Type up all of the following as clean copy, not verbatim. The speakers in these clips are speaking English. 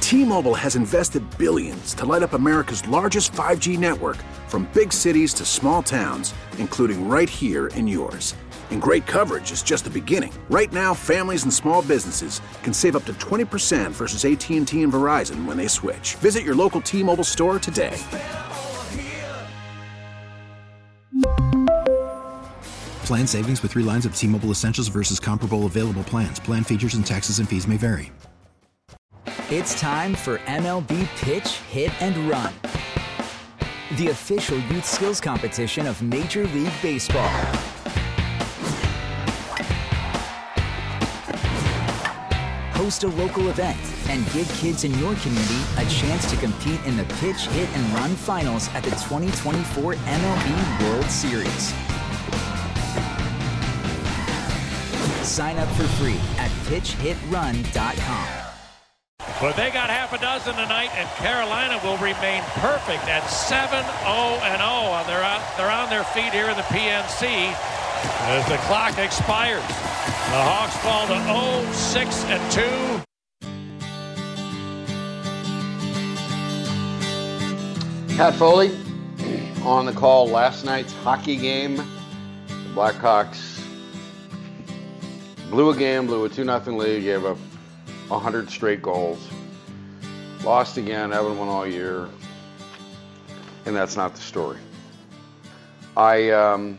T-Mobile has invested billions to light up America's largest 5G network, from big cities to small towns, including right here in yours. And great coverage is just the beginning. Right now, families and small businesses can save up to 20% versus AT&T and Verizon when they switch. Visit your local T-Mobile store today. Plan savings with 3 lines of T-Mobile Essentials versus comparable available plans. Plan features and taxes and fees may vary. It's time for MLB Pitch, Hit, and Run, the official youth skills competition of Major League Baseball. Host a local event and give kids in your community a chance to compete in the Pitch, Hit, and Run finals at the 2024 MLB World Series. Sign up for free at pitchhitrun.com. But they got half a dozen tonight, and Carolina will remain perfect at 7-0-0. They're on their feet here in the PNC as the clock expires. The Hawks fall to 0-6-2. Pat Foley on the call. Last night's hockey game. The Blackhawks blew a 2-0 lead, gave up 100 straight goals. Lost again, haven't won all year. And that's not the story. The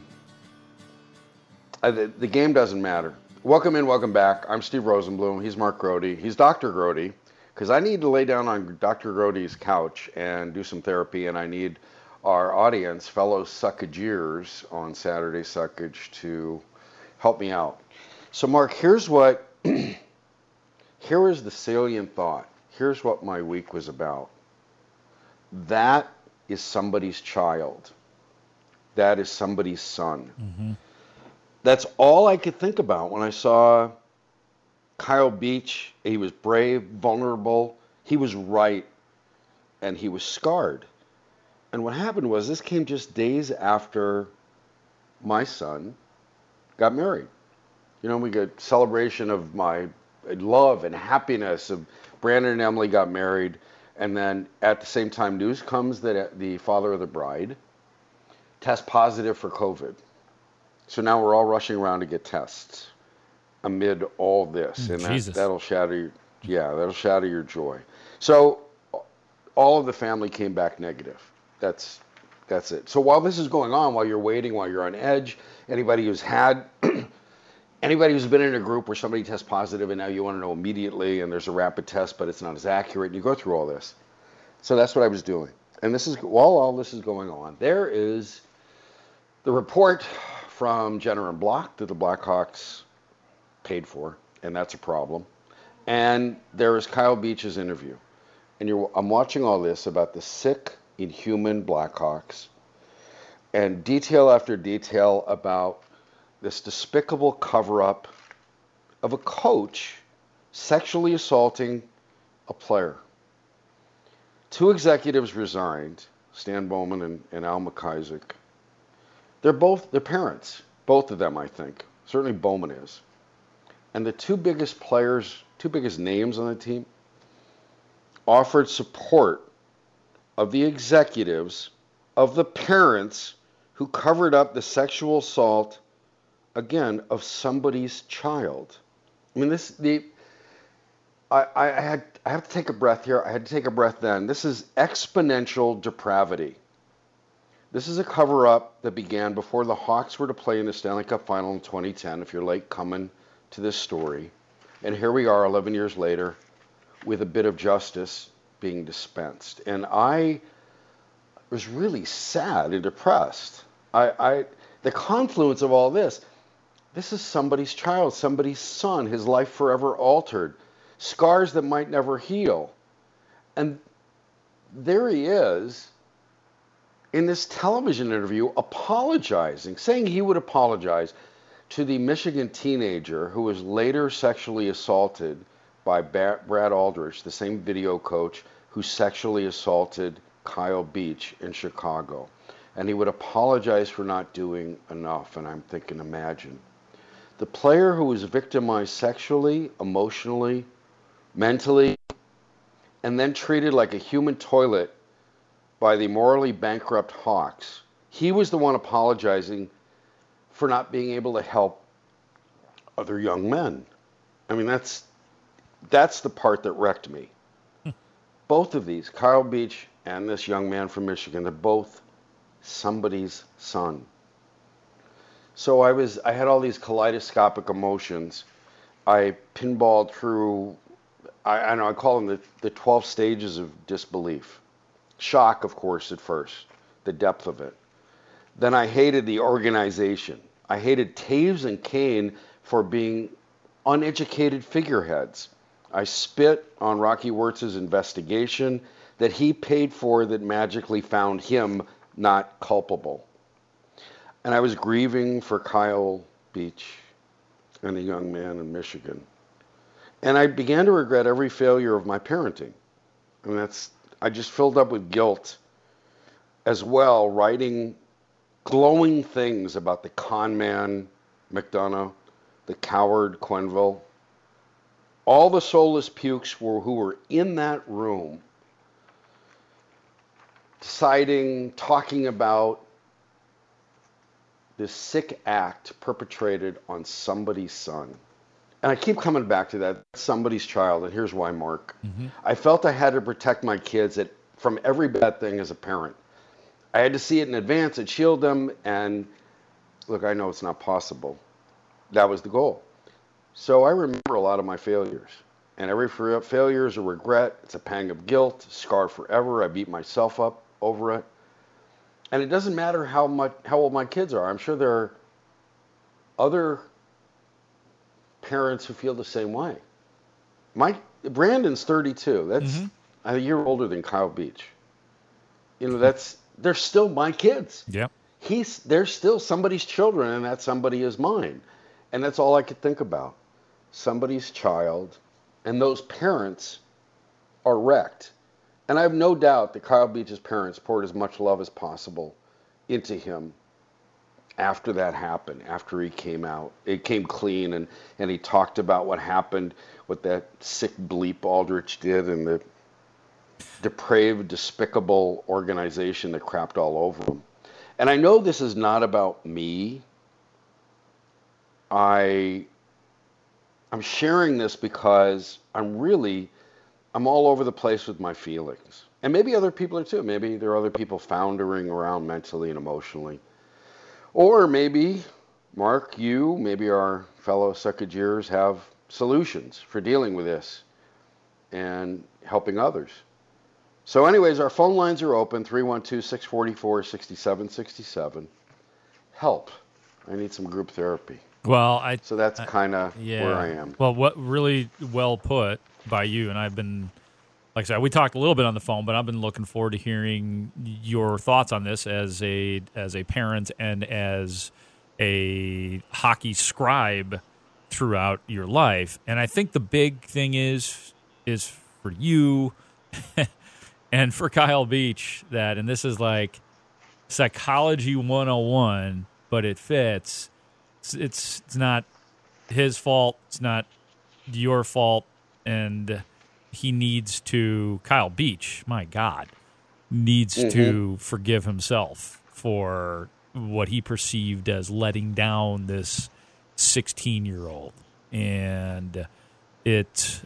game doesn't matter. Welcome in, welcome back. I'm Steve Rosenblum. He's Mark Grody. He's Dr. Grody, because I need to lay down on Dr. Grody's couch and do some therapy, and I need our audience, fellow suckageers on Saturday Suckage, to help me out. So, Mark, here is the salient thought. Here's what my week was about. That is somebody's child. That is somebody's son. Mm-hmm. That's all I could think about when I saw Kyle Beach. He was brave, vulnerable. He was right, and he was scarred. And what happened was, this came just days after my son got married. You know, we got celebration of my love and happiness of Brandon and Emily got married. And then at the same time, news comes that the father of the bride tests positive for COVID. So now we're all rushing around to get tests amid all this. And that'll shatter your joy. So all of the family came back negative. That's it. So while this is going on, while you're waiting, while you're on edge, anybody who's been in a group where somebody tests positive and now you want to know immediately, and there's a rapid test, but it's not as accurate, and you go through all this. So that's what I was doing. And this is, while all this is going on, there is the report from Jenner and Block that the Blackhawks paid for, and that's a problem. And there is Kyle Beach's interview. And I'm watching all this about the sick, inhuman Blackhawks, and detail after detail about this despicable cover-up of a coach sexually assaulting a player. 2 executives resigned, Stan Bowman and Al McIsaac. They're parents, both of them, I think. Certainly Bowman is. And the 2 biggest players, 2 biggest names on the team, offered support of the executives, of the parents who covered up the sexual assault, again, of somebody's child. I mean, I have to take a breath here. I had to take a breath then. This is exponential depravity. This is a cover-up that began before the Hawks were to play in the Stanley Cup Final in 2010, if you're late coming to this story. And here we are 11 years later with a bit of justice being dispensed. And I was really sad and depressed. The confluence of all this is somebody's child, somebody's son, his life forever altered, scars that might never heal. And there he is in this television interview apologizing, saying he would apologize to the Michigan teenager who was later sexually assaulted by Brad Aldrich, the same video coach who sexually assaulted Kyle Beach in Chicago. And he would apologize for not doing enough. And I'm thinking, imagine. The player who was victimized sexually, emotionally, mentally, and then treated like a human toilet by the morally bankrupt Hawks. He was the one apologizing for not being able to help other young men. I mean, that's the part that wrecked me. Both of these, Kyle Beach and this young man from Michigan, they're both somebody's son. So I had all these kaleidoscopic emotions. I pinballed through, I call them the 12 stages of disbelief. Shock, of course, at first, the depth of it. Then I hated the organization. I hated Taves and Kane for being uneducated figureheads. I spit on Rocky Wirtz's investigation that he paid for that magically found him not culpable. And I was grieving for Kyle Beach and the young man in Michigan. And I began to regret every failure of my parenting. And I just filled up with guilt as well, writing glowing things about the con man McDonough, the coward Quenneville, all the soulless pukes who were in that room, deciding, talking about this sick act perpetrated on somebody's son. And I keep coming back to that, somebody's child, and here's why, Mark. Mm-hmm. I felt I had to protect my kids from every bad thing as a parent. I had to see it in advance and shield them, and look, I know it's not possible. That was the goal. So I remember a lot of my failures. And every failure is a regret. It's a pang of guilt, scarred forever. I beat myself up over it. And it doesn't matter how old my kids are. I'm sure there are other parents who feel the same way. Brandon's 32. That's a year older than Kyle Beach. They're still my kids. Yeah. They're still somebody's children, and that somebody is mine. And that's all I could think about. Somebody's child, and those parents are wrecked. And I have no doubt that Kyle Beach's parents poured as much love as possible into him after that happened, after he came out. It came clean, and he talked about what happened, what that sick bleep Aldrich did, and the depraved, despicable organization that crapped all over him. And I know this is not about me. I'm sharing this because I'm all over the place with my feelings. And maybe other people are too. Maybe there are other people foundering around mentally and emotionally. Or maybe, Mark, maybe our fellow Suckageers have solutions for dealing with this and helping others. So anyways, our phone lines are open, 312-644-6767. Help. I need some group therapy. Well, So that's kind of where I am. Well, what really well put by you, and I've been, like I said, we talked a little bit on the phone, but I've been looking forward to hearing your thoughts on this as a parent and as a hockey scribe throughout your life. And I think the big thing is for you and for Kyle Beach and this is like psychology 101, but it fits. It's not his fault. It's not your fault. And he needs to, Kyle Beach, my God, needs to forgive himself for what he perceived as letting down this 16-year-old. And it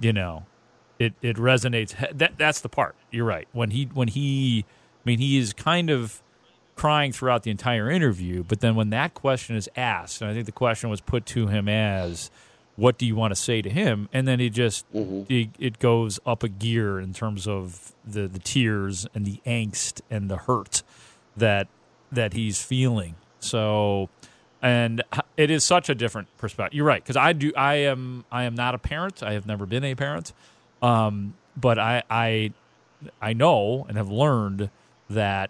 resonates. That's the part. You're right. When he is kind of crying throughout the entire interview, but then when that question is asked, and I think the question was put to him as, what do you want to say to him? And then it goes up a gear in terms of the tears and the angst and the hurt that he's feeling. So, and it is such a different perspective. You're right, because I am not a parent. I have never been a parent, but I know and have learned that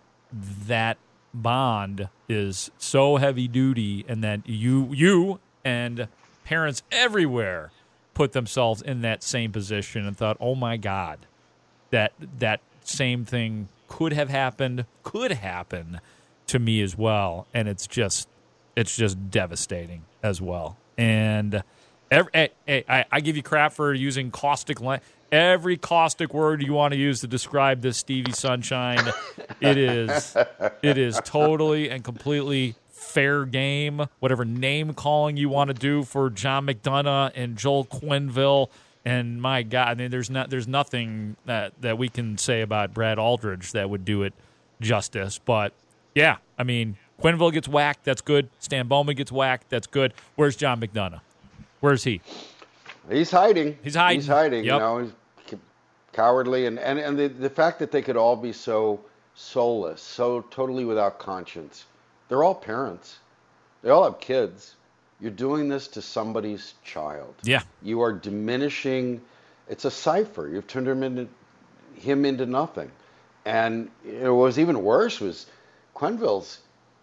bond is so heavy duty, and that you and parents everywhere put themselves in that same position and thought, oh my God, that same thing could happen to me as well. And it's just devastating as well. And I give you crap for using caustic language. every caustic word you want to use to describe this Stevie Sunshine. It is totally and completely fair game. Whatever name calling you want to do for John McDonough and Joel Quenneville. And my God, I mean, there's nothing that we can say about Brad Aldridge that would do it justice. But yeah, I mean, Quenneville gets whacked, that's good. Stan Bowman gets whacked, that's good. Where's John McDonough? Where's he? He's hiding. He's hiding. Yep. You know, he's cowardly, and the fact that they could all be so soulless, so totally without conscience. They're all parents. They all have kids. You're doing this to somebody's child. Yeah. You are diminishing. It's a cipher. You've turned him into nothing. And what was even worse was Quenneville's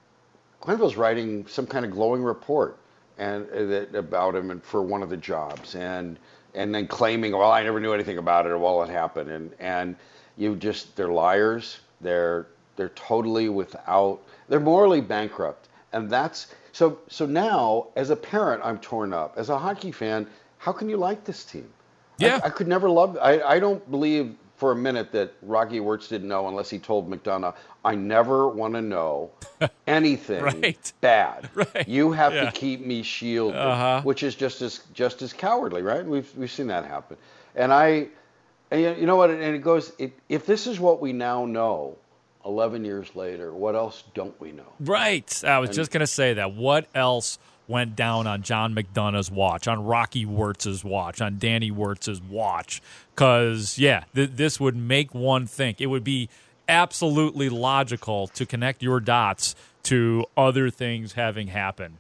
writing some kind of glowing report about him and for one of the jobs, and then claiming, well, I never knew anything about it, or well, it happened, and they're liars. They're totally they're morally bankrupt, and that's so now as a parent I'm torn up. As a hockey fan, how can you like this team? Yeah, I could never love. I don't believe for a minute that Rocky Wirtz didn't know unless he told McDonough, I never want to know anything right. bad. Right. You have to keep me shielded, which is just as cowardly, right? We've seen that happen. And you know what? And it goes, if this is what we now know, 11 years later, what else don't we know? Right. I was just going to say that. What else went down on John McDonough's watch, on Rocky Wirtz's watch, on Danny Wirtz's watch? Because, this would make one think. It would be absolutely logical to connect your dots to other things having happened.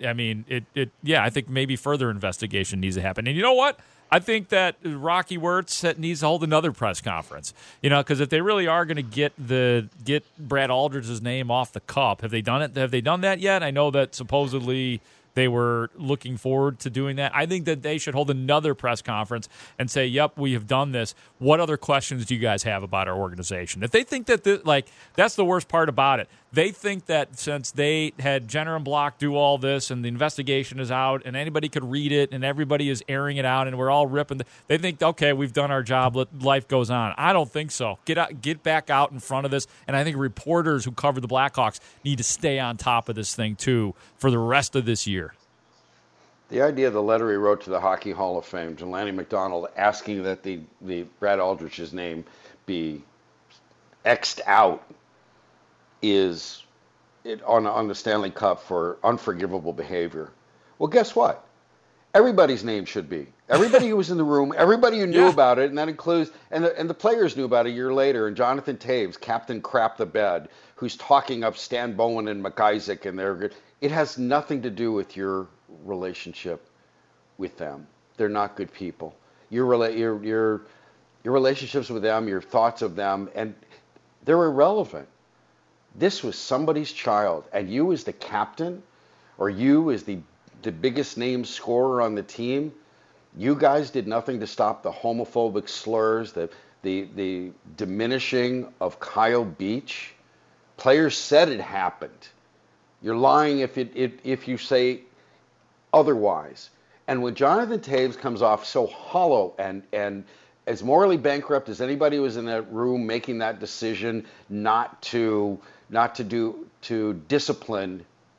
I think maybe further investigation needs to happen. And you know what? I think that Rocky Wirtz needs to hold another press conference. Because if they really are going to get Brad Aldridge's name off the cup, have they done it? Have they done that yet? I know that supposedly they were looking forward to doing that. I think that they should hold another press conference and say, yep, we have done this. What other questions do you guys have about our organization? If they think that, that's the worst part about it. They think that since they had Jenner and Block do all this and the investigation is out and anybody could read it and everybody is airing it out and we're all ripping, they think, okay, we've done our job, life goes on. I don't think so. Get back out in front of this. And I think reporters who cover the Blackhawks need to stay on top of this thing, too, for the rest of this year. The idea of the letter he wrote to the Hockey Hall of Fame, to Lanny McDonald, asking that the Brad Aldridge's name be X'd out is on the Stanley Cup for unforgivable behavior. Well, guess what? Everybody's name should be. Everybody who was in the room, everybody who knew about it, and that includes, and the players knew about it a year later, and Jonathan Toews, Captain Crap the Bed, who's talking up Stan Bowen and McIsaac, and it has nothing to do with your relationship with them. They're not good people. Your relationships with them, your thoughts of them, and they're irrelevant. This was somebody's child, and you as the captain, or you as the biggest name scorer on the team, you guys did nothing to stop the homophobic slurs, the diminishing of Kyle Beach. Players said it happened. You're lying if you say otherwise. And when Jonathan Toews comes off so hollow and as morally bankrupt as anybody who was in that room making that decision not to discipline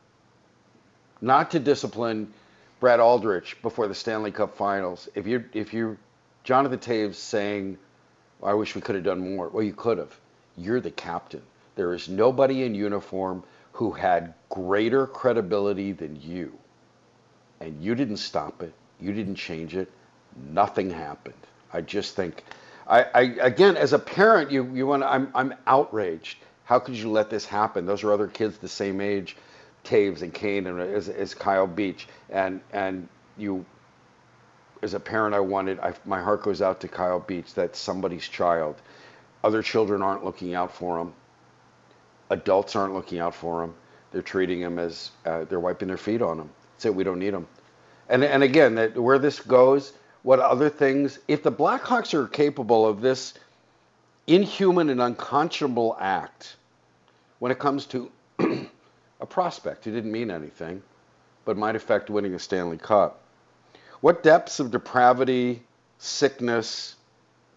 Brad Aldridge before the Stanley Cup Finals. If you're Jonathan Toews saying, I wish we could have done more. Well, you could have. You're the captain. There is nobody in uniform who had greater credibility than you. And you didn't stop it. You didn't change it. Nothing happened. I just think, again, as a parent, I'm outraged. How could you let this happen? Those are other kids the same age, Toews and Kane, and as Kyle Beach. And you, as a parent, my heart goes out to Kyle Beach. That's somebody's child. Other children aren't looking out for him. Adults aren't looking out for him. They're treating him as they're wiping their feet on him. Say we don't need him. And again, where this goes, what other things? If the Blackhawks are capable of this inhuman and unconscionable act when it comes to a prospect who didn't mean anything, but might affect winning a Stanley Cup, what depths of depravity, sickness,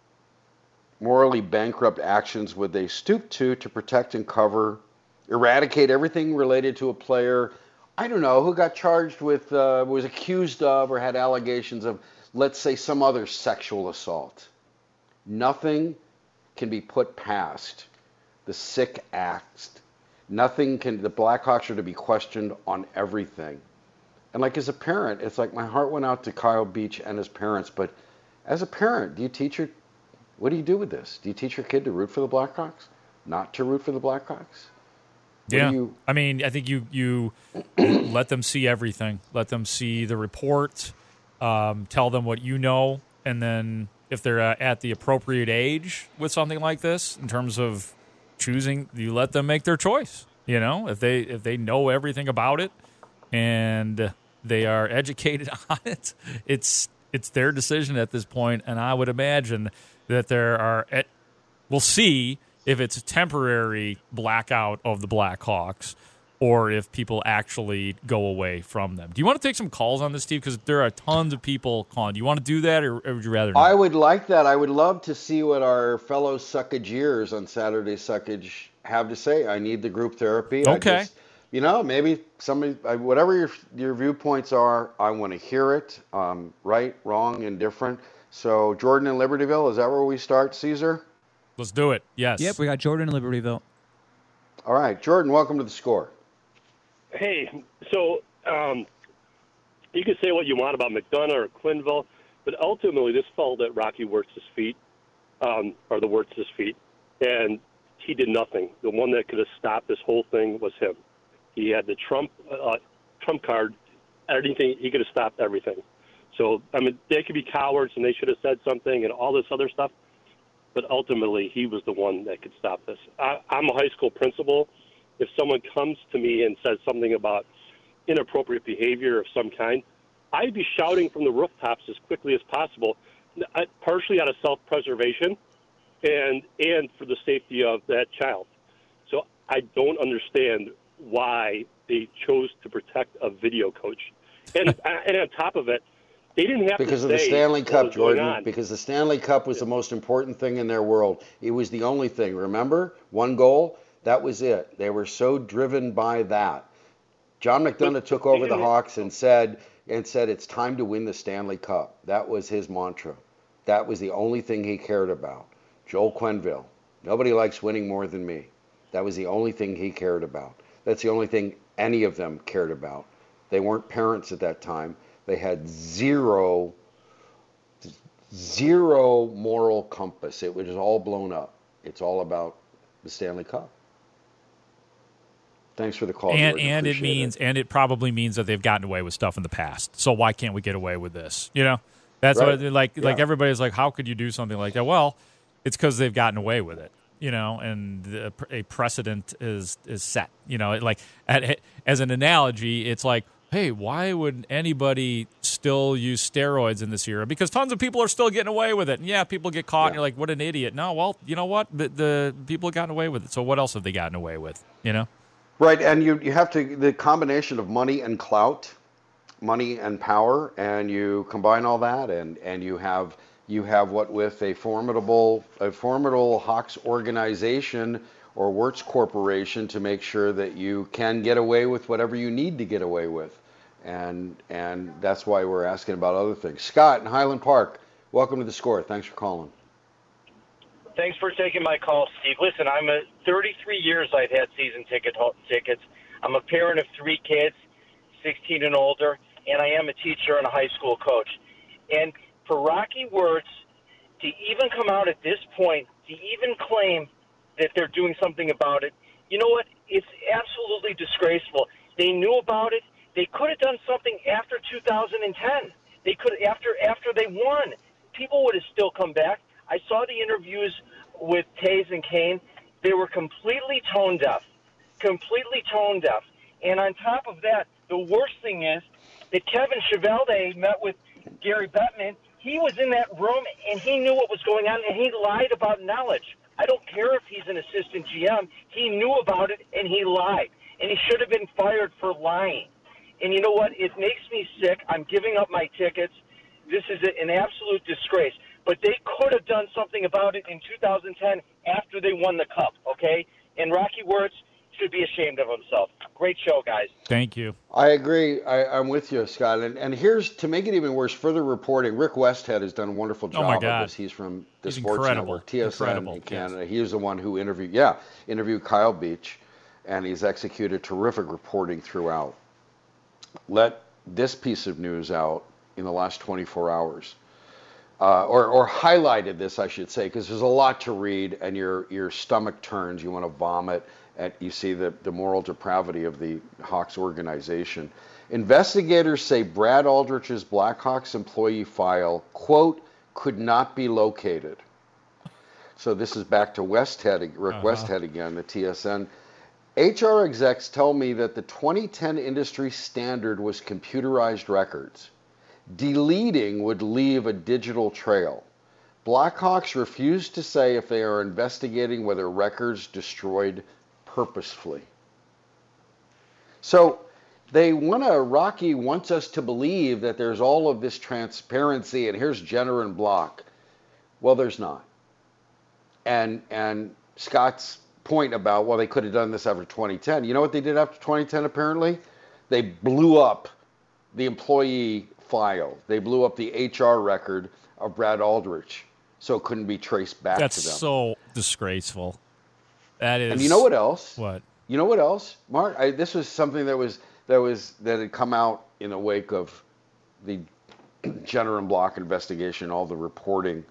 morally bankrupt actions would they stoop to protect and cover, eradicate everything related to a player, I don't know, who got charged with, was accused of or had allegations of, let's say, some other sexual assault? Nothing can be put past the sick acts. Nothing can, the Blackhawks are to be questioned on everything. And like as a parent, it's like my heart went out to Kyle Beach and his parents, but as a parent, what do you do with this? Do you teach your kid to root for the Blackhawks? Not to root for the Blackhawks? I mean, I think you let them see everything. Let them see the report, tell them what you know, and then if they're at the appropriate age with something like this, in terms of choosing, you let them make their choice. You know, if they know everything about it and they are educated on it, it's their decision at this point. And I would imagine that we'll see if it's a temporary blackout of the Blackhawks or if people actually go away from them. Do you want to take some calls on this, Steve? Because there are tons of people calling. Do you want to do that, or would you rather not? I would like that. I would love to see what our fellow Suckageers on Saturday Suckage have to say. I need the group therapy. Okay. Maybe somebody, whatever your viewpoints are, I want to hear it. Right, wrong, indifferent. So Jordan in Libertyville, is that where we start, Caesar? Let's do it. Yes. Yep, we got Jordan in Libertyville. All right, Jordan, welcome to the Score. Hey, so you can say what you want about McDonough or Quenneville, but ultimately this fell at Rocky Wirtz's feet, or the Wirtz's feet, and he did nothing. The one that could have stopped this whole thing was him. He had the trump card. Anything, he could have stopped everything. So, I mean, they could be cowards and they should have said something and all this other stuff, but ultimately he was the one that could stop this. I'm a high school principal. If someone comes to me and says something about inappropriate behavior of some kind, I'd be shouting from the rooftops as quickly as possible, partially out of self-preservation and for the safety of that child. So I don't understand why they chose to protect a video coach. And on top of it, they didn't have because to of the say Stanley Cup, Jordan. on. Because the Stanley Cup was the most important thing in their world. It was the only thing. Remember, one goal. That was it. They were so driven by that. John McDonough took over the Hawks and said it's time to win the Stanley Cup. That was his mantra. That was the only thing he cared about. Joel Quenneville. Nobody likes winning more than me. That was the only thing he cared about. That's the only thing any of them cared about. They weren't parents at that time. They had zero moral compass. It was all blown up. It's all about the Stanley Cup. Thanks for the call, Jordan. And it probably means that they've gotten away with stuff in the past. So why can't we get away with this? You know, that's right. Like everybody's like, how could you do something like that? Well, it's because they've gotten away with it. You know, and a precedent is set. You know, like as an analogy, it's like, hey, why would anybody still use steroids in this era? Because tons of people are still getting away with it. And yeah, people get caught and you're like, what an idiot. No, well, you know what? The people have gotten away with it. So what else have they gotten away with? You know? Right, and you have to, the combination of money and clout, money and power, and you combine all that, and you have what with a formidable Hawks organization or Wirtz Corporation to make sure that you can get away with whatever you need to get away with. And that's why we're asking about other things. Scott in Highland Park, welcome to the Score. Thanks for calling. Thanks for taking my call, Steve. Listen, I'm 33 years I've had season tickets. I'm a parent of 3 kids, 16 and older, and I am a teacher and a high school coach. And for Rocky Wirtz to even come out at this point, to even claim that they're doing something about it, you know what? It's absolutely disgraceful. They knew about it. They could have done something after 2010. They could after they won. People would have still come back. I saw the interviews with Taves and Kane. They were completely tone deaf. And on top of that, the worst thing is that Kevin Chevalier met with Gary Bettman. He was in that room, and he knew what was going on, and he lied about knowledge. I don't care if he's an assistant GM. He knew about it, and he lied. And he should have been fired for lying. And you know what? It makes me sick. I'm giving up my tickets. This is an absolute disgrace. But they could have done something about it in 2010 after they won the Cup, okay? And Rocky Wirtz should be ashamed of himself. Great show, guys. Thank you. I agree. I'm with you, Scott. And here's, to make it even worse, further reporting. Rick Westhead has done a wonderful job of this. He's from the Sports Network, TSN in Canada. Yes. He was the one who interviewed Kyle Beach, and he's executed terrific reporting throughout. Let this piece of news out in the last 24 hours. Or highlighted this, I should say, because there's a lot to read, and your stomach turns. You want to vomit. You see the moral depravity of the Hawks organization. Investigators say Brad Aldrich's Blackhawks employee file, quote, could not be located. So this is back to Westhead, Rick Westhead again, the TSN. HR execs tell me that the 2010 industry standard was computerized records. Deleting would leave a digital trail. Blackhawks refuse to say if they are investigating whether records destroyed purposefully. So Rocky wants us to believe that there's all of this transparency and here's Jenner and Block. Well, there's not. And Scott's point about, well, they could have done this after 2010. You know what they did after 2010 apparently? They blew up the employee file. They blew up the HR record of Brad Aldrich so it couldn't be traced back to them. That's so disgraceful. That is. And you know what else? What? You know what else, Mark? This was something that had come out in the wake of the Jenner and Block investigation, all the reporting.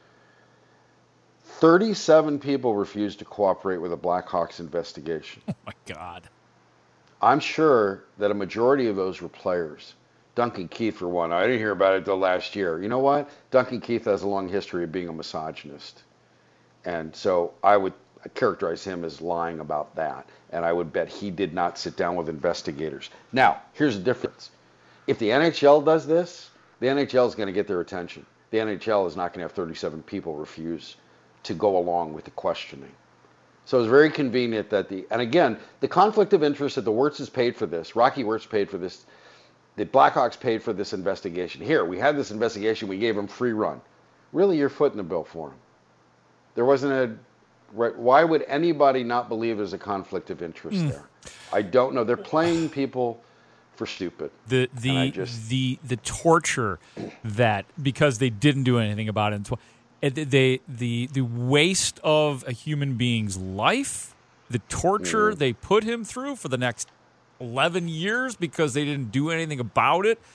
37 people refused to cooperate with the Blackhawks investigation. Oh my God. I'm sure that a majority of those were players. Duncan Keith, for one. I didn't hear about it until last year. You know what? Duncan Keith has a long history of being a misogynist. And so I would characterize him as lying about that. And I would bet he did not sit down with investigators. Now, here's the difference. If the NHL does this, the NHL is going to get their attention. The NHL is not going to have 37 people refuse to go along with the questioning. So it's very convenient that and again, the conflict of interest that the Wirtzes paid for this, Rocky Wirtz paid for this, the Blackhawks paid for this investigation. Here, we had this investigation, we gave them free run. Really, you're footing the bill for them. There wasn't why would anybody not believe there's a conflict of interest there? I don't know. They're playing people for stupid. The torture that, because they didn't do anything about it, the waste of a human being's life, the torture they put him through for the next 11 years because they didn't do anything about it.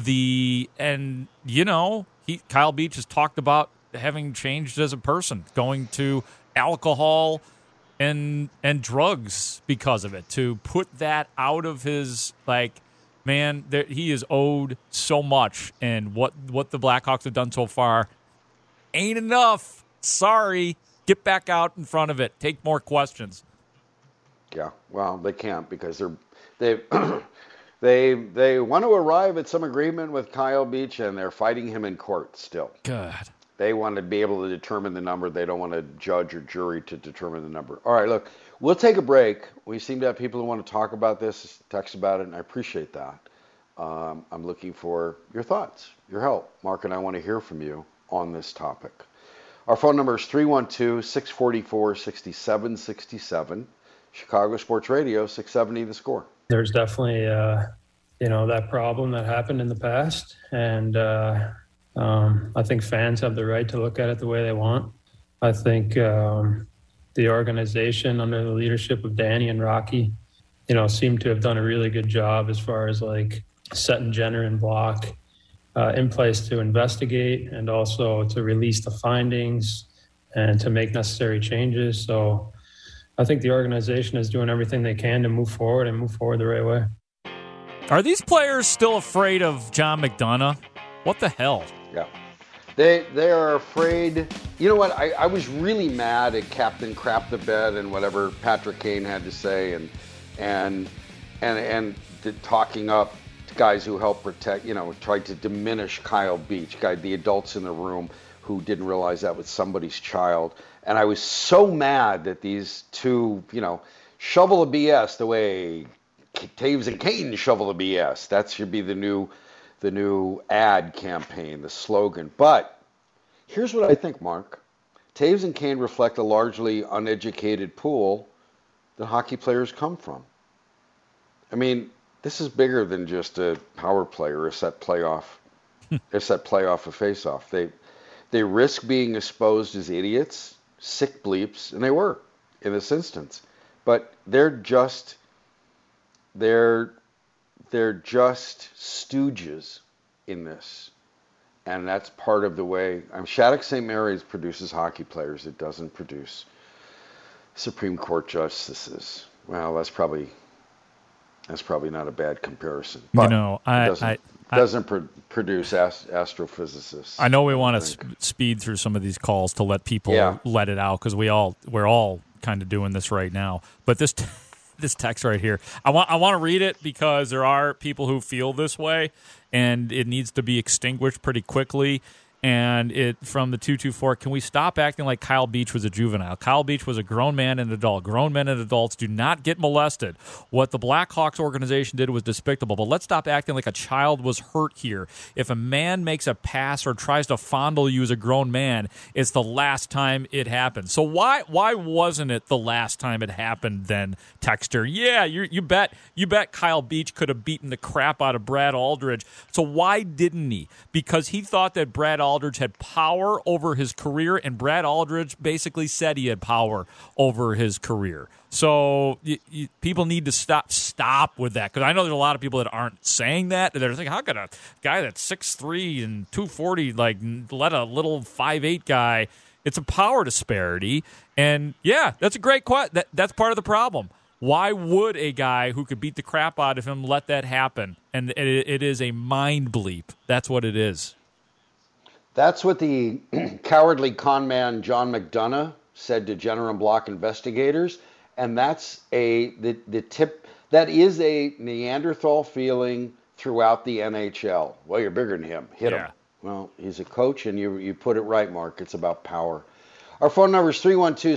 Kyle Beach has talked about having changed as a person, going to alcohol and drugs because of it, to put that out of his, he is owed so much, and what the Blackhawks have done so far ain't enough. Sorry. Get back out in front of it. Take more questions. Yeah, well, they can't because they want to arrive at some agreement with Kyle Beach, and they're fighting him in court still. God. They want to be able to determine the number. They don't want a judge or jury to determine the number. All right, look, we'll take a break. We seem to have people who want to talk about this, text about it, and I appreciate that. I'm looking for your thoughts, your help. Mark and I want to hear from you on this topic. Our phone number is 312-644-6767. Chicago Sports Radio, 670 The Score. There's definitely, that problem that happened in the past. And I think fans have the right to look at it the way they want. I think the organization under the leadership of Danny and Rocky, seem to have done a really good job as far as setting Jenner and Block in place to investigate and also to release the findings and to make necessary changes. So I think the organization is doing everything they can to move forward the right way. Are these players still afraid of John McDonough? What the hell? Yeah. They are afraid. You know what? I was really mad at Captain Crap the Bed and whatever Patrick Kane had to say and talking up guys who helped protect, tried to diminish Kyle Beach, the adults in the room who didn't realize that was somebody's child. And I was so mad that these two, shovel the BS the way Taves and Kane shovel the BS. That should be the new ad campaign, the slogan. But Here's what I think, Mark. Toews and Kane reflect a largely uneducated pool that hockey players come from. I mean, this is bigger than just a power play or a set playoff, a face-off. They risk being exposed as idiots, sick bleeps, and they were in this instance. But they're just stooges in this. And that's part of the way. Shattuck St. Mary's produces hockey players. It doesn't produce Supreme Court justices. Well, that's probably not a bad comparison. But it doesn't produce astrophysicists. I know we want to speed through some of these calls to let people let it out because we're all kind of doing this right now. But this text right here, I want to read it because there are people who feel this way, and it needs to be extinguished pretty quickly. And it from the 224, can we stop acting like Kyle Beach was a juvenile? Kyle Beach was a grown man and adult. Grown men and adults do not get molested. What the Blackhawks organization did was despicable, but let's stop acting like a child was hurt here. If a man makes a pass or tries to fondle you as a grown man, it's the last time it happened. So why wasn't it the last time it happened then, Texter? Yeah, you bet Kyle Beach could have beaten the crap out of Brad Aldridge. So why didn't he? Because he thought that Brad Aldridge had power over his career, and Brad Aldridge basically said he had power over his career. So people need to stop with that, because I know there's a lot of people that aren't saying that. They're thinking, how could a guy that's 6'3" and 240 let a little 5'8" guy? It's a power disparity, and yeah, that's a great question. That's part of the problem. Why would a guy who could beat the crap out of him let that happen? And it is a mind bleep. That's what it is. That's what the cowardly con man John McDonough said to Jenner and Block investigators, and that's the tip. That is a Neanderthal feeling throughout the NHL. Well, you're bigger than him. Hit him. Well, he's a coach, and you put it right, Mark. It's about power. Our phone number is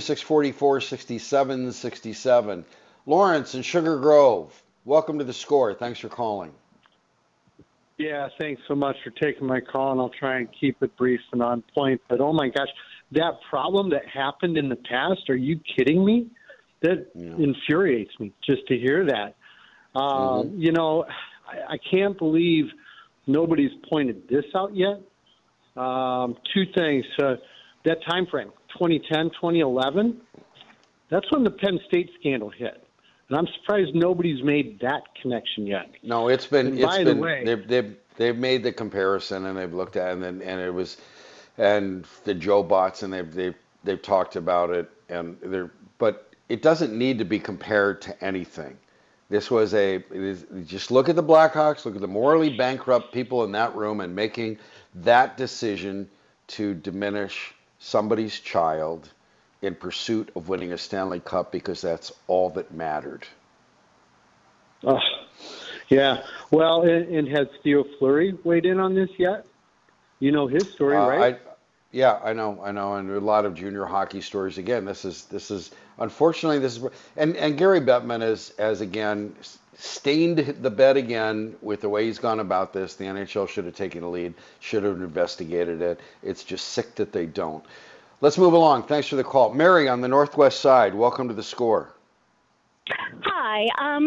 312-644-6767. Lawrence in Sugar Grove, welcome to The Score. Thanks for calling. Yeah, thanks so much for taking my call, and I'll try and keep it brief and on point. But, oh, my gosh, that problem that happened in the past, are you kidding me? That infuriates me just to hear that. You know, I can't believe nobody's pointed this out yet. Two things. That time frame, 2010, 2011, that's when the Penn State scandal hit. And I'm surprised nobody's made that connection yet. No, they've made the comparison, and they've looked at it, and the Joe Bots, and they've talked about it, but it doesn't need to be compared to anything. Just look at the Blackhawks, look at the morally bankrupt people in that room, and making that decision to diminish somebody's child in pursuit of winning a Stanley Cup because that's all that mattered. Yeah. Well, and has Theo Fleury weighed in on this yet? You know his story, right? I know, and a lot of junior hockey stories. Again, this is unfortunately and Gary Bettman has again stained the bed again with the way he's gone about this. The NHL should have taken the lead, should have investigated it. It's just sick that they don't. Let's move along. Thanks for the call. Mary on the Northwest side, welcome to The Score. Hi.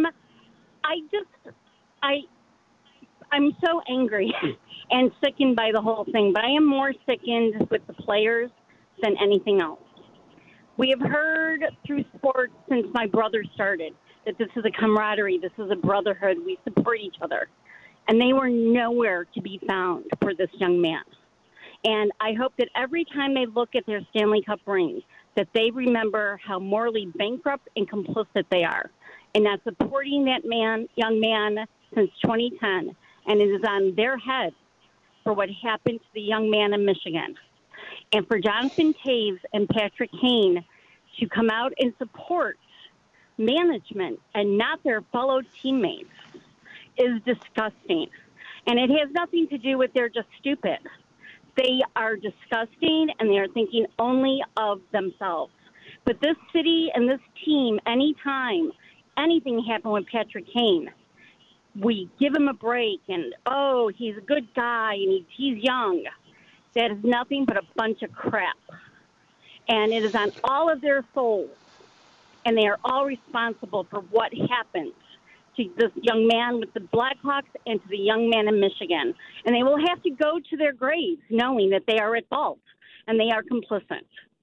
I'm so angry and sickened by the whole thing, but I am more sickened with the players than anything else. We have heard through sports since my brother started that this is a camaraderie, this is a brotherhood, we support each other. And they were nowhere to be found for this young man. And I hope that every time they look at their Stanley Cup rings, that they remember how morally bankrupt and complicit they are, and not supporting that young man since 2010. And it is on their head for what happened to the young man in Michigan. And for Jonathan Toews and Patrick Kane to come out and support management and not their fellow teammates is disgusting. And it has nothing to do with they're just stupid. They are disgusting, and they are thinking only of themselves. But this city and this team, anytime anything happened with Patrick Kane, we give him a break, and, oh, he's a good guy, and he's young. That is nothing but a bunch of crap. And it is on all of their souls. And they are all responsible for what happened to this young man with the Blackhawks and to the young man in Michigan. And they will have to go to their graves knowing that they are at fault and they are complicit.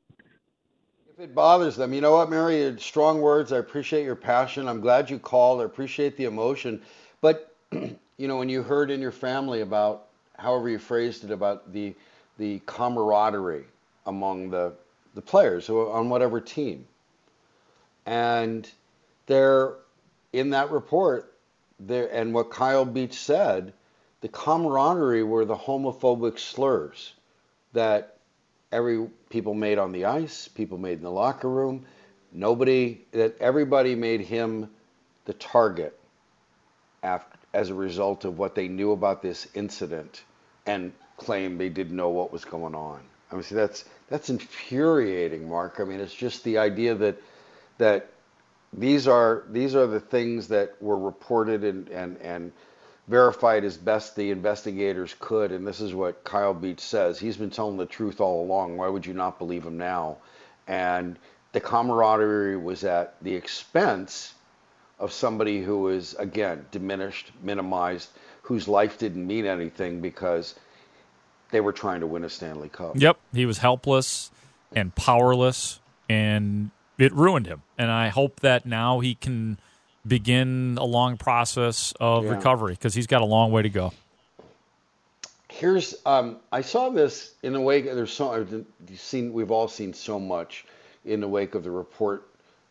If it bothers them, you know what, Mary? Strong words. I appreciate your passion. I'm glad you called. I appreciate the emotion. But, you know, when you heard in your family about, however you phrased it, about the camaraderie among the players on whatever team, and there, in that report, there, and what Kyle Beach said, the camaraderie were the homophobic slurs that people made on the ice, people made in the locker room. Everybody made him the target as a result of what they knew about this incident and claimed they didn't know what was going on. I mean, see, that's infuriating, Mark. I mean, it's just the idea that these are the things that were reported and verified as best the investigators could, and this is what Kyle Beach says. He's been telling the truth all along. Why would you not believe him now? And the camaraderie was at the expense of somebody who is, again, diminished, minimized, whose life didn't mean anything because they were trying to win a Stanley Cup. Yep, he was helpless and powerless, and it ruined him. And I hope that now he can begin a long process of recovery, because he's got a long way to go. Here's I saw this in the wake. We've all seen so much in the wake of the report,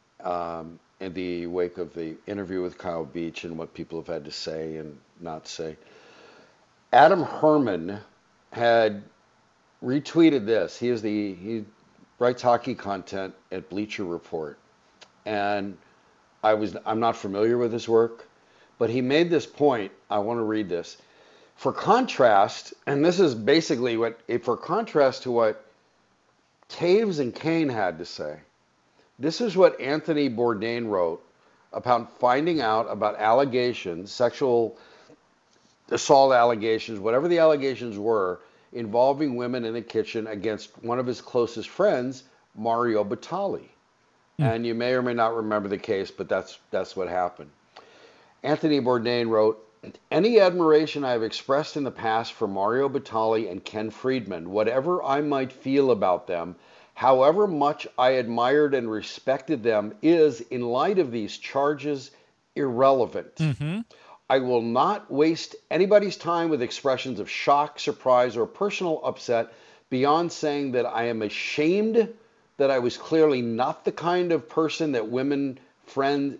in the wake of the interview with Kyle Beach and what people have had to say and not say. Adam Herman had retweeted this. He writes hockey content at Bleacher Report, and I'm not familiar with his work, but he made this point. I want to read this. For contrast, and this is basically for contrast to what Taves and Kane had to say, this is what Anthony Bourdain wrote about finding out about allegations, sexual assault allegations, whatever the allegations were, involving women in the kitchen against one of his closest friends, Mario Batali. And you may or may not remember the case, but that's what happened. Anthony Bourdain wrote, "Any admiration I have expressed in the past for Mario Batali and Ken Friedman, whatever I might feel about them, however much I admired and respected them, is, in light of these charges, irrelevant. Mm-hmm. I will not waste anybody's time with expressions of shock, surprise, or personal upset beyond saying that I am ashamed that I was clearly not the kind of person that women friends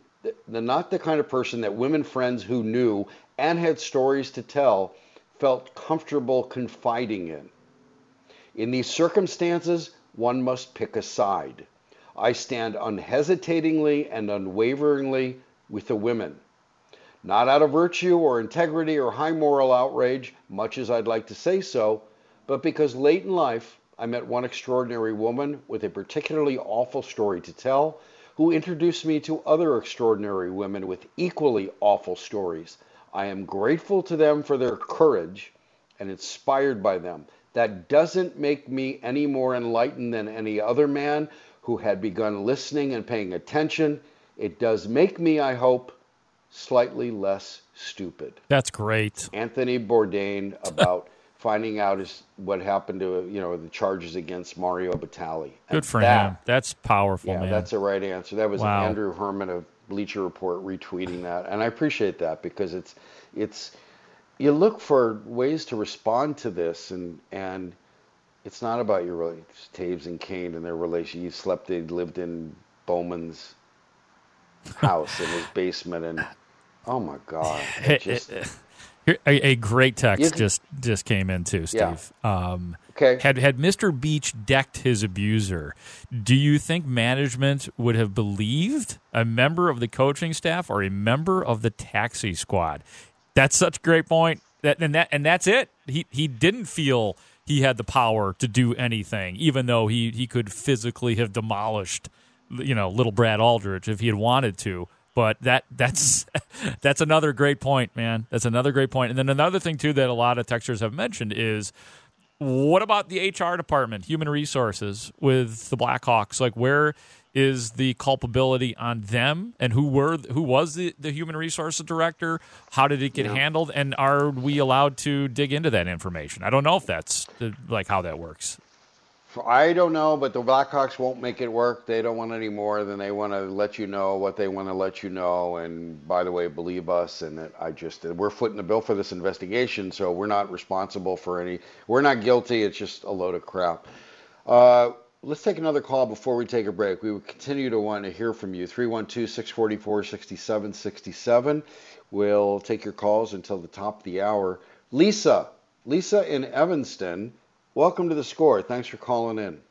who knew and had stories to tell felt comfortable confiding in. In these circumstances, one must pick a side. I stand unhesitatingly and unwaveringly with the women. Not out of virtue or integrity or high moral outrage, much as I'd like to say so, but because late in life I met one extraordinary woman with a particularly awful story to tell, who introduced me to other extraordinary women with equally awful stories. I am grateful to them for their courage and inspired by them. That doesn't make me any more enlightened than any other man who had begun listening and paying attention. It does make me, I hope, slightly less stupid." That's great. Anthony Bourdain about finding out what happened to the charges against Mario Batali. Good for him. That's powerful, man. Yeah, that's the right answer. That was Wow. Andrew Herman of Bleacher Report retweeting that, and I appreciate that because it's you look for ways to respond to this, and it's not about your Taves and Kane and their relation. They lived in Bowman's house in his basement, and oh my God, a great text just came in too, Steve. Yeah. Okay. Had Mr. Beach decked his abuser, do you think management would have believed a member of the coaching staff or a member of the taxi squad? That's such a great point. And that's it. He didn't feel he had the power to do anything, even though he could physically have demolished, little Brad Aldrich if he had wanted to. But that's another great point, man. That's another great point. And then another thing too that a lot of texters have mentioned is what about the HR department, human resources with the Blackhawks? Like, where is the culpability on them, and who was the human resources director? How did it get handled, and are we allowed to dig into that information? I don't know if that's how that works. I don't know, but the Blackhawks won't make it work. They don't want any more than they want to let you know what they want to let you know. And by the way, believe us. And we're footing the bill for this investigation, so we're not responsible for any. We're not guilty. It's just a load of crap. Let's take another call before we take a break. We would continue to want to hear from you. 312-644-6767. We'll take your calls until the top of the hour. Lisa in Evanston. Welcome to The Score. Thanks for calling in.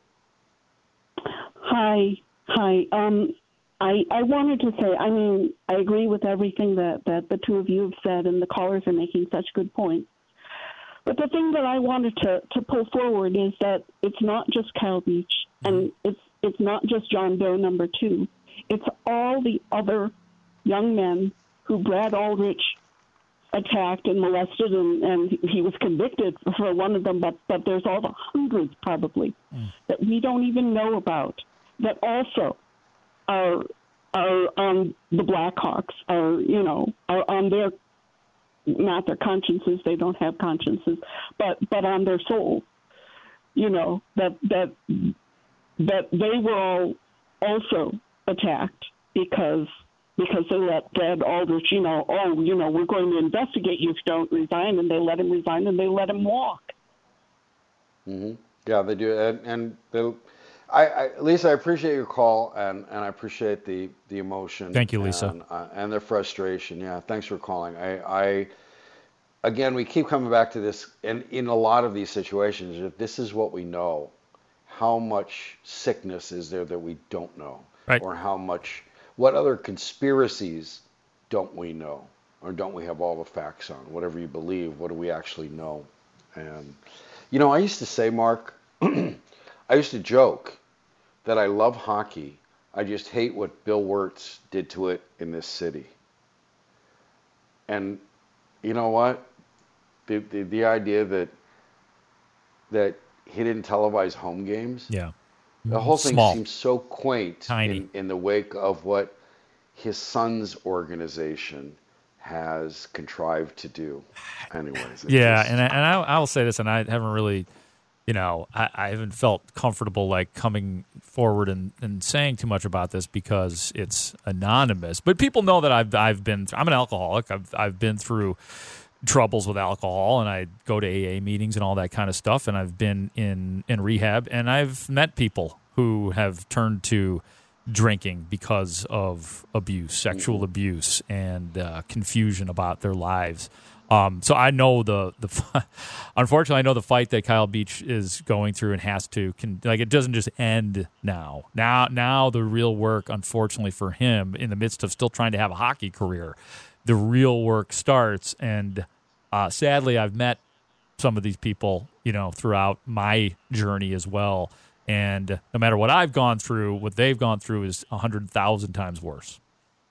Hi. I wanted to say, I agree with everything that the two of you have said, and the callers are making such good points. But the thing that I wanted to pull forward is that it's not just Kyle Beach, and it's not just John Doe number 2. It's all the other young men who Brad Aldrich attacked and molested, and he was convicted for one of them, but there's all the hundreds probably that we don't even know about that also are on the Blackhawks, are on their, not their consciences, they don't have consciences, but on their souls, that they were all also attacked because they let Brad Aldrich, we're going to investigate you if you don't resign, and they let him resign, and they let him walk. Mm-hmm. Yeah, they do. And Lisa, I appreciate your call, and I appreciate the emotion. Thank you, Lisa. And the frustration. Yeah, thanks for calling. Again, we keep coming back to this, and in a lot of these situations, if this is what we know, how much sickness is there that we don't know? Right. Or what other conspiracies don't we know? Or don't we have all the facts on? Whatever you believe, what do we actually know? And, I used to say, Mark, I used to joke that I love hockey. I just hate what Bill Wirtz did to it in this city. And you know what? The idea that he didn't televise home games. Yeah. The whole thing Small. seems so quaint in the wake of what his son's organization has contrived to do. Anyways. Yeah, and I will say this, and I haven't really, I haven't felt comfortable coming forward and saying too much about this because it's anonymous. But people know that I'm an alcoholic. I've been through troubles with alcohol, and I go to AA meetings and all that kind of stuff, and I've been in rehab, and I've met people who have turned to drinking because of abuse, sexual abuse, and confusion about their lives. So I know unfortunately, I know the fight that Kyle Beach is going through and has to, it doesn't just end now. Now the real work, unfortunately for him, in the midst of still trying to have a hockey career, the real work starts. And sadly, I've met some of these people, throughout my journey as well. And no matter what I've gone through, what they've gone through is 100,000 times worse.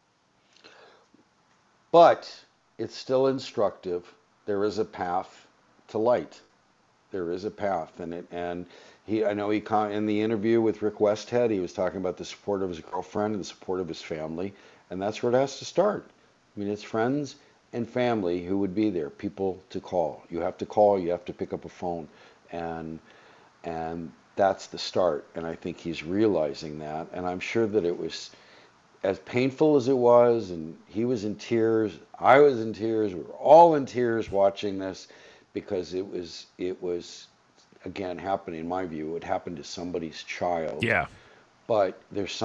But it's still instructive. There is a path to light. There is a path, and I know he in the interview with Rick Westhead, he was talking about the support of his girlfriend and the support of his family, and that's where it has to start. It's friends and family who would be there, people to call. You have to call. You have to pick up a phone, and that's the start. And I think he's realizing that. And I'm sure that it was as painful as it was, and he was in tears. I was in tears. We were all in tears watching this because it was again happening. In my view, it happened to somebody's child. Yeah. But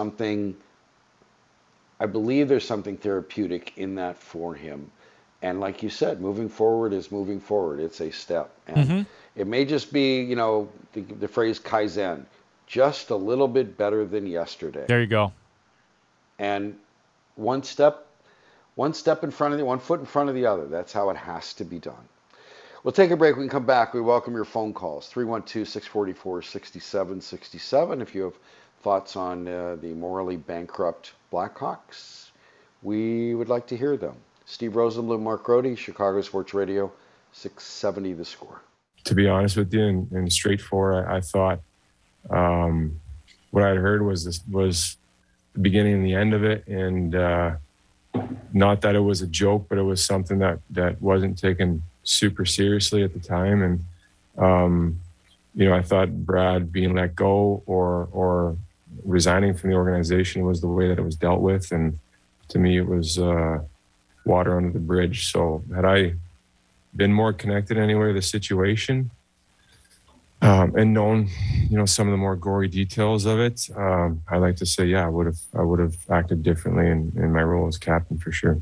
I believe there's something therapeutic in that for him. And like you said, moving forward is moving forward. It's a step. And it may just be, the phrase Kaizen, just a little bit better than yesterday. There you go. And one step in front of one foot in front of the other. That's how it has to be done. We'll take a break. We can come back. We welcome your phone calls. 312-644-6767. If you have thoughts on the morally bankrupt Blackhawks, we would like to hear them. Steve Rosenbloom, Mark Grody, Chicago Sports Radio, 670 The Score. to be honest with you, and straightforward, I thought what I'd heard was the beginning and the end of it, and not that it was a joke, but it was something that wasn't taken super seriously at the time. And I thought Brad being let go or resigning from the organization was the way that it was dealt with, and to me it was water under the bridge. So had I been more connected anyway to the situation, and known, some of the more gory details of it, I like to say, I would have acted differently in my role as captain for sure.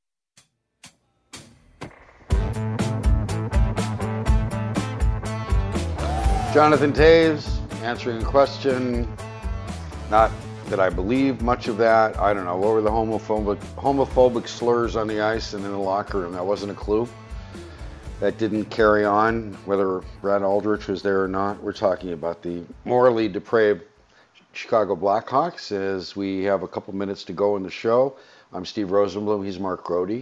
Jonathan Toews answering a question. Not that I believe much of that. I don't know. What were the homophobic slurs on the ice and in the locker room? That wasn't a clue. That didn't carry on, whether Brad Aldrich was there or not. We're talking about the morally depraved Chicago Blackhawks as we have a couple minutes to go in the show. I'm Steve Rosenblum. He's Mark Grody.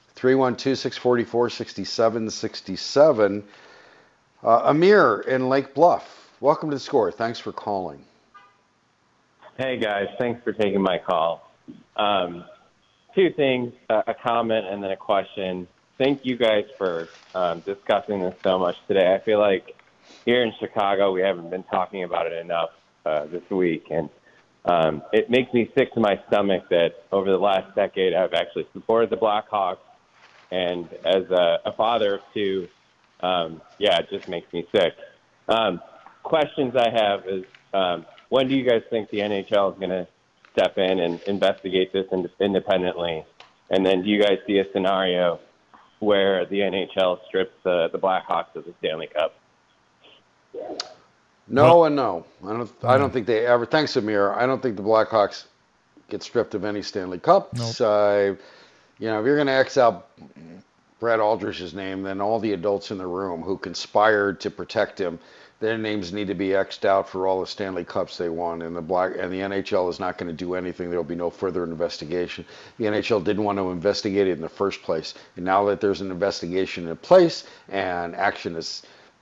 312-644-6767. Amir in Lake Bluff, welcome to the Score. Thanks for calling. Hey, guys. Thanks for taking my call. Two things, a comment and then a question. Thank you guys for discussing this so much today. I feel like here in Chicago, we haven't been talking about it enough this week. And it makes me sick to my stomach that over the last decade, I've actually supported the Blackhawks. And as a father of two, it just makes me sick. Questions I have is, when do you guys think the NHL is going to step in and investigate this independently? And then do you guys see a scenario where the NHL strips the Blackhawks of the Stanley Cup? No and no. I don't think they ever. Thanks, Amir. I don't think the Blackhawks get stripped of any Stanley Cups. Nope. If you're going to X out Brad Aldrich's name, then all the adults in the room who conspired to protect him, their names need to be X'd out for all the Stanley Cups they won. And the NHL is not going to do anything. There will be no further investigation. The NHL didn't want to investigate it in the first place. And now that there's an investigation in place and action is,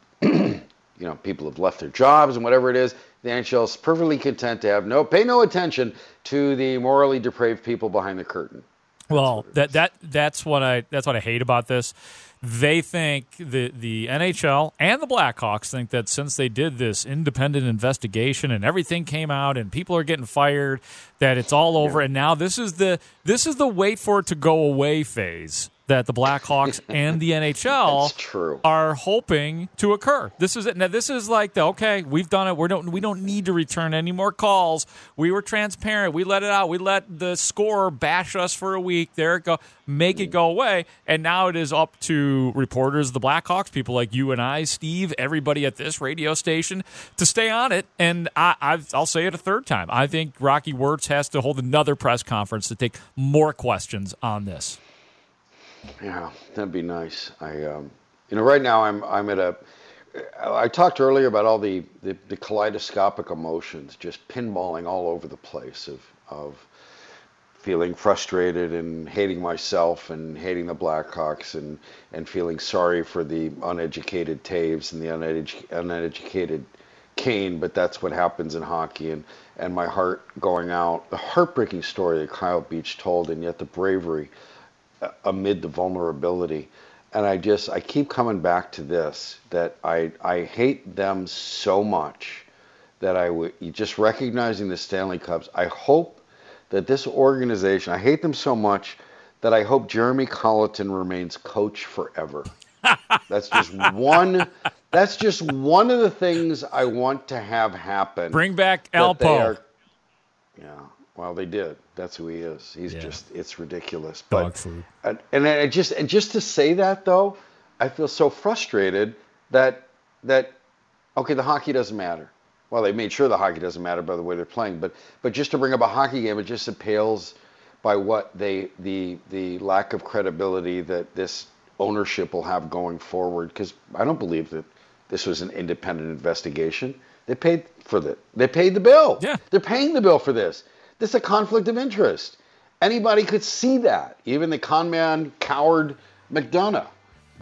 people have left their jobs and whatever it is, the NHL is perfectly content to pay no attention to the morally depraved people behind the curtain. Well, that's what I hate about this. They think the NHL and the Blackhawks think that since they did this independent investigation and everything came out and people are getting fired, that it's all over. And now this is the wait for it to go away phase that the Blackhawks and the NHL are hoping to occur. This is it. Now this is like we've done it. We don't need to return any more calls. We were transparent. We let it out. We let the Score bash us for a week. There it go. Make it go away. And now it is up to reporters, the Blackhawks, people like you and I, Steve, everybody at this radio station, to stay on it. And I'll say it a third time. I think Rocky Wirtz has to hold another press conference to take more questions on this. Yeah, that'd be nice. Right now I'm at I talked earlier about all the kaleidoscopic emotions just pinballing all over the place of feeling frustrated and hating myself and hating the Blackhawks and feeling sorry for the uneducated Toews and the uneducated Kane, but that's what happens in hockey, and my heart going out, the heartbreaking story that Kyle Beach told, and yet the bravery amid the vulnerability. And I keep coming back to this, that I hate them so much that just recognizing the Stanley Cups, I hope that this organization, I hate them so much that I hope Jeremy Colleton remains coach forever. That's just one of the things I want to have happen. Bring back Alpo. Well, they did. That's who he is. He's it's ridiculous. Dog food. And just to say that, though, I feel so frustrated that the hockey doesn't matter. Well, they made sure the hockey doesn't matter by the way they're playing, but just to bring up a hockey game, it just pales by what the lack of credibility that this ownership will have going forward, because I don't believe that this was an independent investigation. They paid for that. They paid the bill. Yeah. They're paying the bill for this. This is a conflict of interest. Anybody could see that. Even the con man, coward McDonough.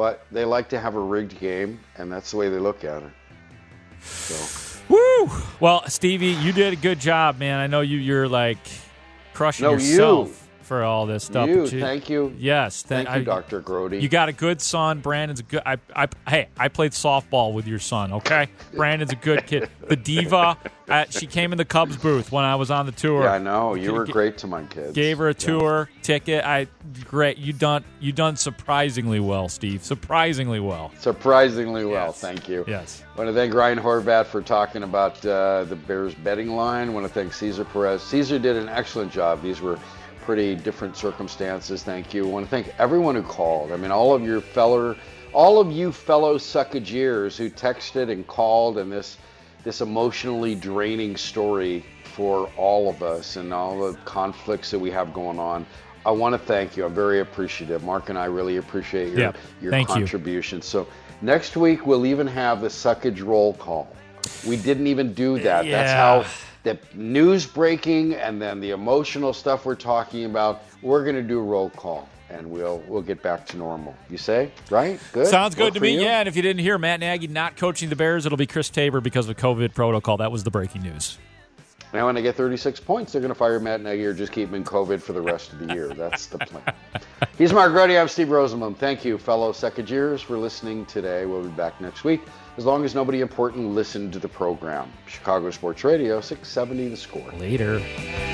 but they like to have a rigged game, and that's the way they look at it. So. Woo! Well, Stevie, you did a good job, man. I know you're like crushing yourself for all this stuff. Thank you. Yes, thank you, Dr. Grody. You got a good son. Brandon's a good. I played softball with your son. Okay, Brandon's a good kid. The diva, she came in the Cubs booth when I was on the tour. Yeah, I know. You were great to my kids. Gave her a tour ticket. Great. You done surprisingly well, Steve. Surprisingly well. Surprisingly well. Yes. Thank you. Yes. I want to thank Ryan Horvat for talking about the Bears betting line. I want to thank Cesar Perez. Cesar did an excellent job. These were pretty different circumstances. Thank you. I want to thank everyone who called. I mean, all of you fellow suckageers who texted and called, and this emotionally draining story for all of us and all the conflicts that we have going on. I want to thank you. I'm very appreciative. Mark and I really appreciate your contribution. So next week we'll even have the suckage roll call. We didn't even do that. Yeah. That's how the news breaking and then the emotional stuff we're talking about. We're going to do a roll call, and we'll get back to normal. You say? Right? Good? Sounds good to me. You? Yeah, and if you didn't hear, Matt Nagy not coaching the Bears, it'll be Chris Tabor because of COVID protocol. That was the breaking news. Now when they get 36 points, they're going to fire Matt Nagy or just keep him in COVID for the rest of the year. That's the plan. He's Mark Grody. I'm Steve Rosenblum. Thank you, fellow Second-Years, for listening today. We'll be back next week, as long as nobody important listened to the program. Chicago Sports Radio, 670 The Score. Later.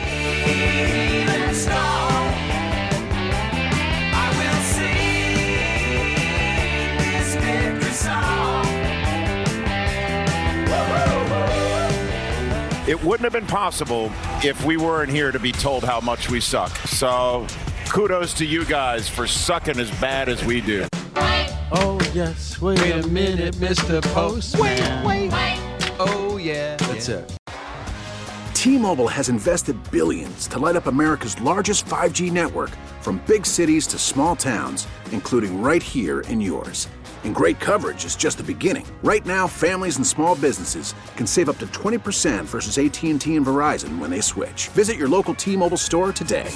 It wouldn't have been possible if we weren't here to be told how much we suck. So kudos to you guys for sucking as bad as we do. Oh, yes. Wait a minute, Mr. Postman. Wait. Oh, yeah. That's it. T-Mobile has invested billions to light up America's largest 5G network, from big cities to small towns, including right here in yours. And great coverage is just the beginning. Right now, families and small businesses can save up to 20% versus AT&T and Verizon when they switch. Visit your local T-Mobile store today.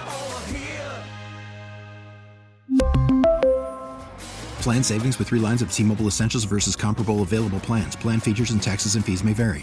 Plan savings with 3 lines of T-Mobile Essentials versus comparable available plans. Plan features and taxes and fees may vary.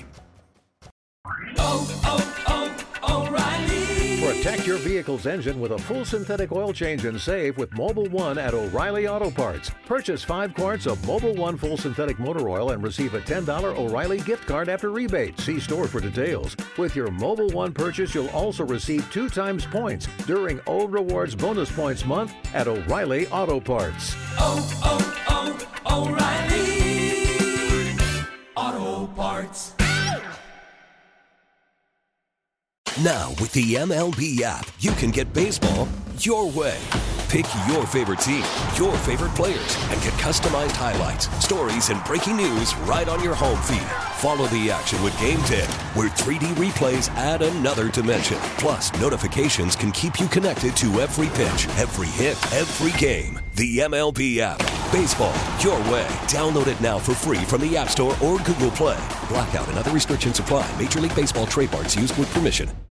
Protect your vehicle's engine with a full synthetic oil change and save with Mobil 1 at O'Reilly Auto Parts. Purchase 5 quarts of Mobil 1 full synthetic motor oil and receive a $10 O'Reilly gift card after rebate. See store for details. With your Mobil 1 purchase, you'll also receive 2 times points during O Rewards Bonus Points Month at O'Reilly Auto Parts. O'Reilly Auto Parts. Now, with the MLB app, you can get baseball your way. Pick your favorite team, your favorite players, and get customized highlights, stories, and breaking news right on your home feed. Follow the action with Game Day, where 3D replays add another dimension. Plus, notifications can keep you connected to every pitch, every hit, every game. The MLB app. Baseball your way. Download it now for free from the App Store or Google Play. Blackout and other restrictions apply. Major League Baseball trademarks used with permission.